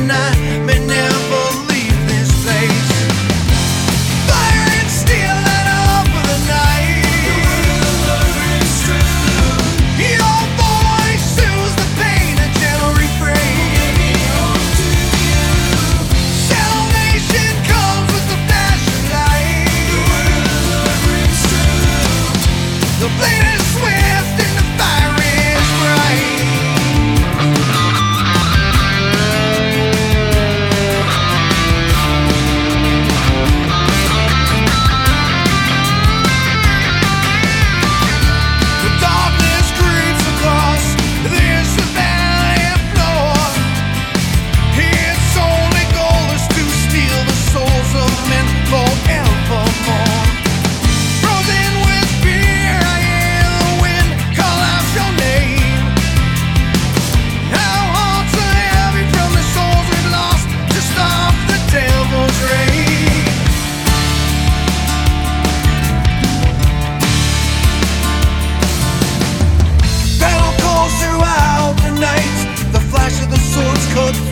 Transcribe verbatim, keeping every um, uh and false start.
and I may never leave this place. Fire and steel light up for the night. Your voice soothes the pain, a gentle refrain. Salvation comes with the flashing light. The blade is swift and the fire is bright. The darkness creeps across this valley floor. Its only goal is to steal the souls of men forevermore. Frozen with fear, I hear the wind call out your name. Our hearts are heavy from the souls we've lost to stop the devil's reign. Battle calls throughout the night. The flash of the swords cut